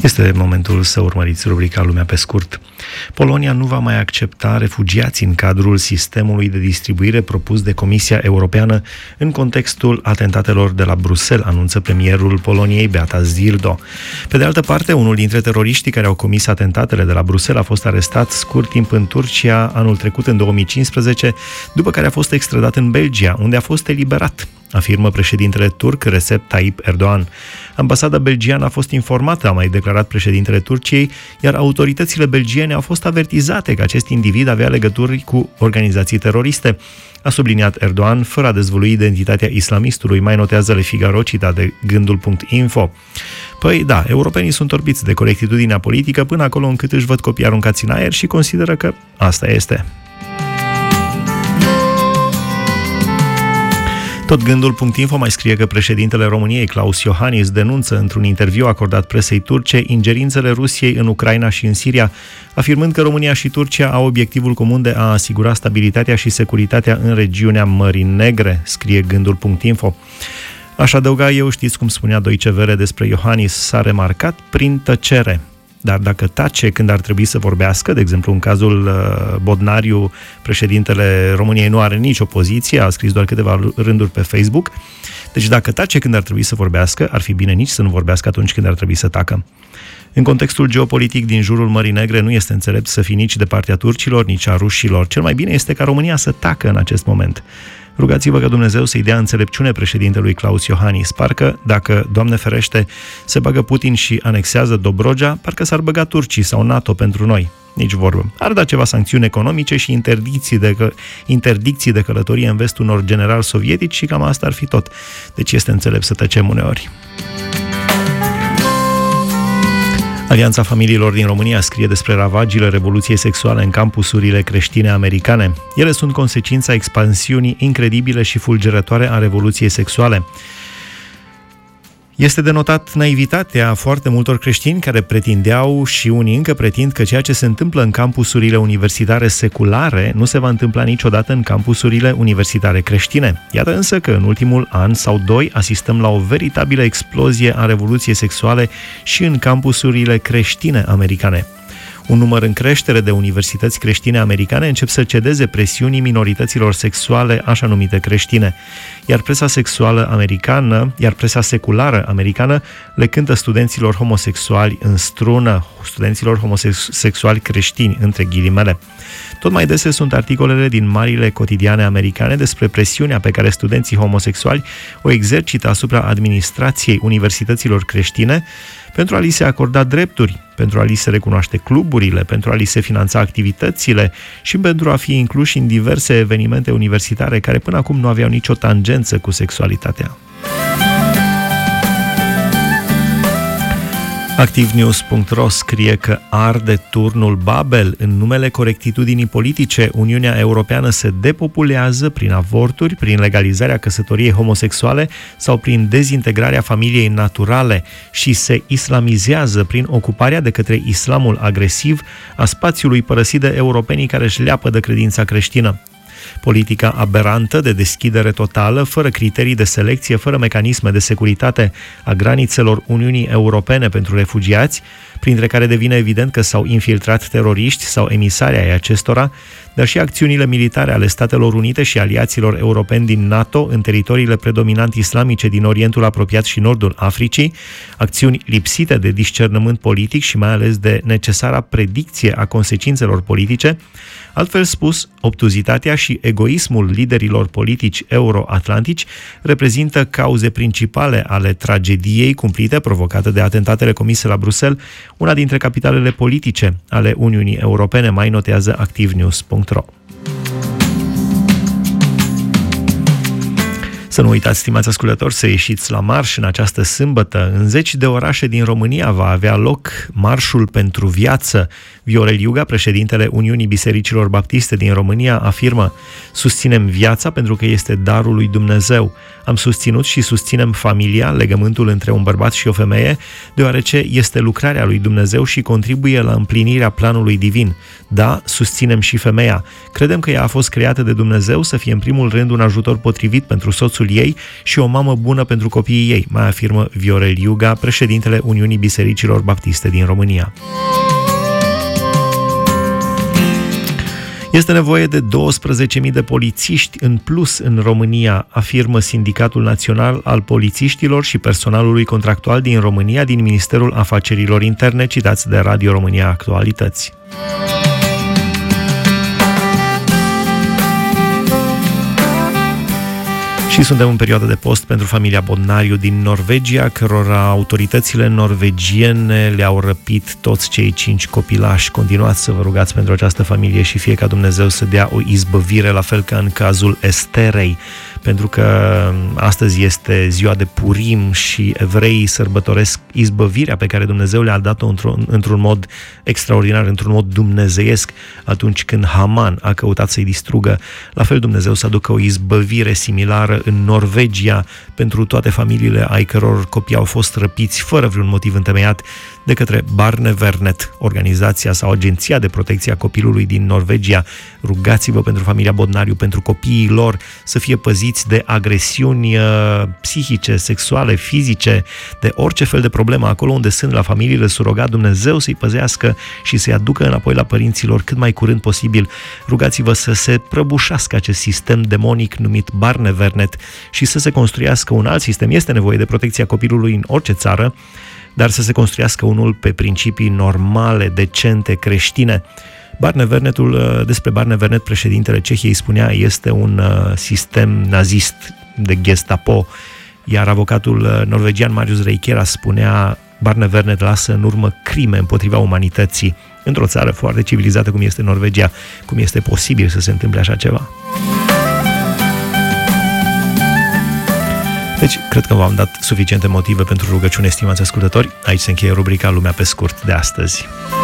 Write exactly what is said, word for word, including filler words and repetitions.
Este momentul să urmăriți rubrica Lumea pe scurt. Polonia nu va mai accepta refugiați în cadrul sistemului de distribuire propus de Comisia Europeană în contextul atentatelor de la Bruxelles, anunță premierul Poloniei, Beata Szydło. Pe de altă parte, unul dintre teroriștii care au comis atentatele de la Bruxelles a fost arestat scurt timp în Turcia anul trecut, în două mii cincisprezece, după care a fost extradat în Belgia, unde a fost eliberat, afirmă președintele turc Recep Tayyip Erdogan. Ambasada belgiană a fost informată, a mai declarat președintele Turciei, iar autoritățile belgiene au fost avertizate că acest individ avea legături cu organizații teroriste. A subliniat Erdogan, fără a dezvălui identitatea islamistului, mai notează Le Figaro, citat de gândul punct info. Păi da, europenii sunt orbiți de corectitudinea politică până acolo încât își văd copiii aruncați în aer și consideră că asta este. Tot gândul punct info mai scrie că președintele României, Klaus Iohannis, denunță într-un interviu acordat presei turce ingerințele Rusiei în Ucraina și în Siria, afirmând că România și Turcia au obiectivul comun de a asigura stabilitatea și securitatea în regiunea Mării Negre, scrie gândul punct info. Aș adăuga eu, știți cum spunea Deutsche Welle despre Iohannis, s-a remarcat prin tăcere. Dar dacă tace când ar trebui să vorbească, de exemplu în cazul Bodnariu, președintele României nu are nicio poziție, a scris doar câteva rânduri pe Facebook, deci dacă tace când ar trebui să vorbească, ar fi bine nici să nu vorbească atunci când ar trebui să tacă. În contextul geopolitic din jurul Mării Negre nu este înțelept să fii nici de partea turcilor, nici a rușilor. Cel mai bine este ca România să tacă în acest moment. Rugați-vă ca Dumnezeu să-i dea înțelepciune președintelui Klaus Iohannis. Parcă, dacă, Doamne ferește, se bagă Putin și anexează Dobrogea, parcă s-ar băga turcii sau NATO pentru noi. Nici vorbă. Ar da ceva sancțiuni economice și interdicții de, că... interdicții de călătorie în vestul unor generali sovietici și cam asta ar fi tot. Deci este înțelept să tăcem uneori. Alianța Familiilor din România scrie despre ravagile revoluției sexuale în campusurile creștine americane. Ele sunt consecința expansiunii incredibile și fulgerătoare a revoluției sexuale. Este de notat naivitatea foarte multor creștini care pretindeau și unii încă pretind că ceea ce se întâmplă în campusurile universitare seculare nu se va întâmpla niciodată în campusurile universitare creștine. Iată însă că în ultimul an sau doi asistăm la o veritabilă explozie a revoluției sexuale și în campusurile creștine americane. Un număr în creștere de universități creștine americane încep să cedeze presiunii minorităților sexuale, așa numite creștine, iar presa sexuală americană, iar presa seculară americană le cântă studenților homosexuali în strună, studenților homosexuali creștini, între ghilimele. Tot mai dese sunt articolele din marile cotidiane americane despre presiunea pe care studenții homosexuali o exercită asupra administrației universităților creștine pentru a li se acorda drepturi, pentru a li se recunoaște cluburile, pentru a li se finanța activitățile și pentru a fi incluși în diverse evenimente universitare care până acum nu aveau nicio tangență cu sexualitatea. Activnews punct ro scrie că arde turnul Babel. În numele corectitudinii politice, Uniunea Europeană se depopulează prin avorturi, prin legalizarea căsătoriei homosexuale sau prin dezintegrarea familiei naturale și se islamizează prin ocuparea de către islamul agresiv a spațiului părăsit de europenii care își leapă de credința creștină. Politica aberantă de deschidere totală, fără criterii de selecție, fără mecanisme de securitate a granițelor Uniunii Europene pentru refugiați, printre care devine evident că s-au infiltrat teroriști sau emisari ai acestora, dar și acțiunile militare ale Statelor Unite și aliaților europeni din NATO în teritoriile predominant islamice din Orientul Apropiat și Nordul Africii, acțiuni lipsite de discernământ politic și mai ales de necesara predicție a consecințelor politice. Altfel spus, obtuzitatea și egoismul liderilor politici euro-atlantici reprezintă cauze principale ale tragediei cumplite provocate de atentatele comise la Bruxelles, una dintre capitalele politice ale Uniunii Europene, mai notează Activnews punct ro. Să nu uitați, stimați ascultători, să ieșiți la marș în această sâmbătă. În zeci de orașe din România va avea loc Marșul pentru Viață. Viorel Iuga, președintele Uniunii Bisericilor Baptiste din România, afirmă: susținem viața pentru că este darul lui Dumnezeu. Am susținut și susținem familia, legământul între un bărbat și o femeie, deoarece este lucrarea lui Dumnezeu și contribuie la împlinirea planului divin. Da, susținem și femeia. Credem că ea a fost creată de Dumnezeu să fie în primul rând un ajutor potrivit pentru soțul ei și o mamă bună pentru copiii ei, mai afirmă Viorel Iuga, președintele Uniunii Bisericilor Baptiste din România. Este nevoie de douăsprezece mii de polițiști în plus în România, afirmă Sindicatul Național al Polițiștilor și Personalului Contractual din România din Ministerul Afacerilor Interne, citați de Radio România Actualități. Și suntem în perioadă de post pentru familia Bodnariu din Norvegia, cărora autoritățile norvegiene le-au răpit toți cei cinci copilași. Continuați să vă rugați pentru această familie și fie ca Dumnezeu să dea o izbăvire, la fel ca în cazul Esterei, pentru că astăzi este ziua de Purim și evreii sărbătoresc izbăvirea pe care Dumnezeu le-a dat-o într-un, într-un mod extraordinar, într-un mod dumnezeiesc, atunci când Haman a căutat să-i distrugă. La fel Dumnezeu să aducă o izbăvire similară în Norvegia pentru toate familiile ai căror copii au fost răpiți fără vreun motiv întemeiat de către Barnevernet, organizația sau agenția de protecție a copilului din Norvegia. Rugați-vă pentru familia Bodnariu, pentru copiii lor, să fie păziți de agresiuni uh, psihice, sexuale, fizice, de orice fel de problemă acolo unde sunt la familiile surogat. Dumnezeu să-i păzească și să-i aducă înapoi la părinților cât mai curând posibil. Rugați-vă să se prăbușească acest sistem demonic numit Barnevernet și să se construiască un alt sistem. Este nevoie de protecția copilului în orice țară, dar să se construiască unul pe principii normale, decente, creștine. Barnevernetul, despre Barnevernet, președintele Cehiei spunea, este un sistem nazist de Gestapo, iar avocatul norvegian Marius Reikera spunea, Barnevernet lasă în urmă crime împotriva umanității. Într-o țară foarte civilizată cum este Norvegia, cum este posibil să se întâmple așa ceva? Deci, cred că v-am dat suficiente motive pentru rugăciune, stimați ascultători. Aici se încheie rubrica Lumea pe scurt de astăzi.